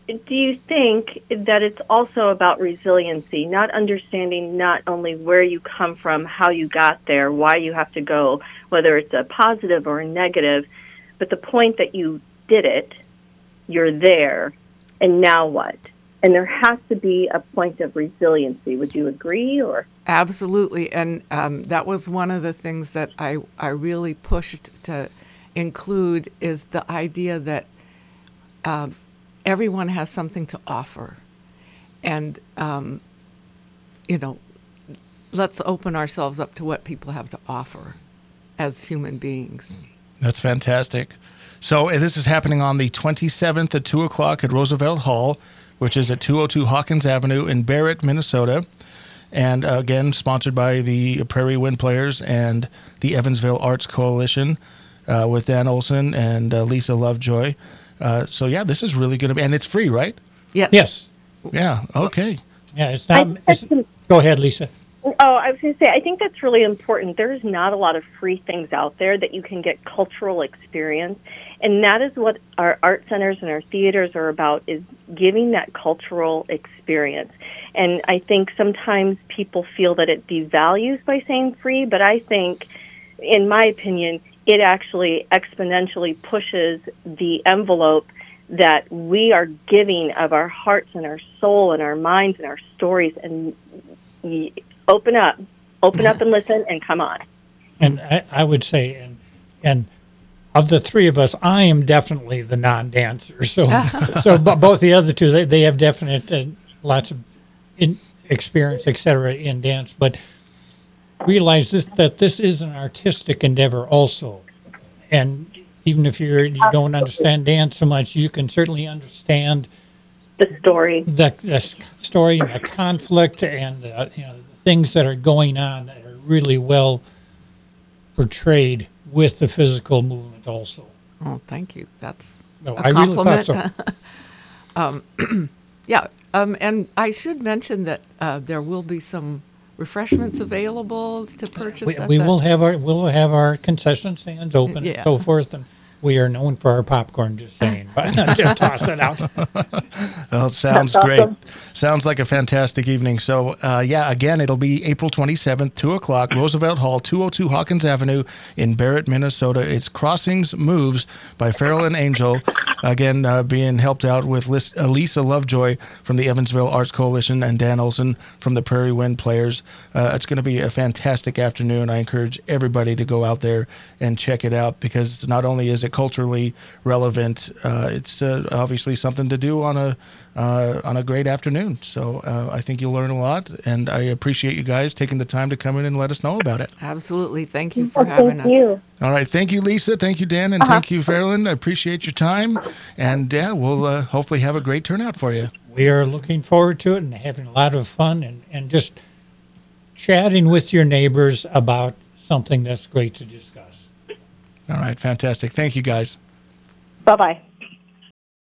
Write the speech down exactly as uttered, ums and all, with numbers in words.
do you think that it's also about resiliency, not understanding not only where you come from, how you got there, why you have to go, whether it's a positive or a negative, but the point that you did it, you're there, and now what? And there has to be a point of resiliency. Would you agree? Or Absolutely. And um, that was one of the things that I, I really pushed to include is the idea that um, everyone has something to offer. And, um, you know, let's open ourselves up to what people have to offer as human beings. That's fantastic. So uh, this is happening on the twenty-seventh at two o'clock at Roosevelt Hall, which is at two oh two Hawkins Avenue in Barrett, Minnesota. And uh, again, sponsored by the Prairie Wind Players and the Evansville Arts Coalition uh, with Dan Olson and uh, Lisa Lovejoy. Uh, so, yeah, this is really going to be, and it's free, right? Yes. Yes. Yeah, okay. Yeah, it's not. It's, go ahead, Lisa. Oh, I was going to say, I think that's really important. There's not a lot of free things out there that you can get cultural experience. And that is what our art centers and our theaters are about, is giving that cultural experience. And I think sometimes people feel that it devalues by saying free, but I think, in my opinion, it actually exponentially pushes the envelope that we are giving of our hearts and our soul and our minds and our stories. And open up, open up and listen and come on. And I, I would say, and and of the three of us, I am definitely the non-dancer. So, so but both the other two, they, they have definite uh, lots of in, experience, et cetera, in dance. But realize this, that this is an artistic endeavor also. And even if you're, you don't understand dance so much, you can certainly understand the story, the, the story, and the conflict, and uh, you know, the things that are going on that are really well portrayed with the physical movement also. Oh, thank you. That's No, a I really thought compliment. so. um, yeah, um, and I should mention that uh, there will be some refreshments available to purchase. We, at we the- will have our we'll have our concession stands open Yeah. and so forth, and we are known for our popcorn. Just saying, but just toss it out. Well, it sounds That's great. awesome. Sounds like a fantastic evening. So, uh, yeah, again, it'll be April twenty-seventh, two o'clock, Roosevelt Hall, two oh two Hawkins Avenue in Barrett, Minnesota. It's Crossings Moves by Farrell and Angel. Again, uh, being helped out with Lis- uh, Lisa Lovejoy from the Evansville Arts Coalition and Dan Olson from the Prairie Wind Players. Uh, it's going to be a fantastic afternoon. I encourage everybody to go out there and check it out, because not only is it culturally relevant, uh, it's uh, obviously something to do on a uh, on a great afternoon. So uh, I think you'll learn a lot, and I appreciate you guys taking the time to come in and let us know about it. Absolutely. Thank you for Well, having thank us. you. All right. Thank you, Lisa. Thank you, Dan. And thank you, Farrellyn. I appreciate your time. And, yeah, we'll uh, hopefully have a great turnout for you. We are looking forward to it and having a lot of fun, and, and just chatting with your neighbors about something that's great to discuss. All right. Fantastic. Thank you, guys. Bye-bye.